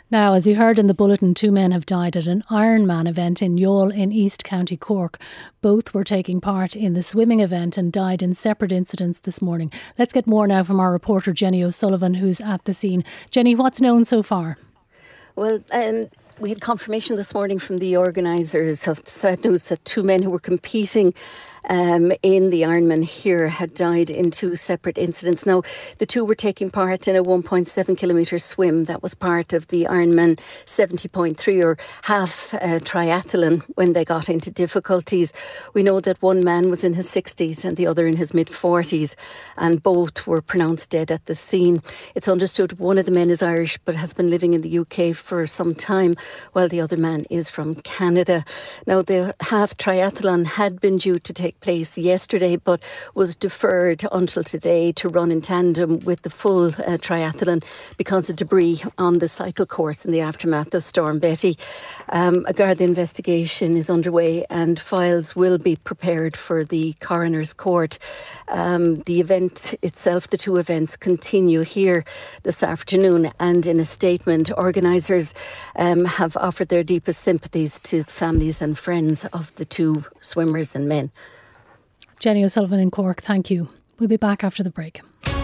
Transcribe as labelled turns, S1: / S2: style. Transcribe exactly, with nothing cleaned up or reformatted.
S1: Now, as you heard in the bulletin, two men have died at an Ironman event in Youghal in East County Cork. Both were taking part in the swimming event and died in separate incidents this morning. Let's get more now from our reporter Jenny O'Sullivan, who's at the scene. Jenny, what's known so far?
S2: Well, um, we had confirmation this morning from the organisers of the sad news that two men who were competing Um, in the Ironman here had died in two separate incidents. Now, the two were taking part in a one point seven kilometre swim that was part of the Ironman seventy point three or half uh, triathlon when they got into difficulties. We know that one man was in his sixties and the other in his mid forties, and both were pronounced dead at the scene. It's understood one of the men is Irish but has been living in the U K for some time, while the other man is from Canada. Now, the half triathlon had been due to take place yesterday but was deferred until today to run in tandem with the full uh, triathlon because of debris on the cycle course in the aftermath of Storm Betty. Um, a Garda investigation is underway and files will be prepared for the coroner's court. Um, the event itself, the two events, continue here this afternoon, and in a statement, organisers um, have offered their deepest sympathies to the families and friends of the two swimmers and men.
S1: Jenny O'Sullivan in Cork, thank you. We'll be back after the break.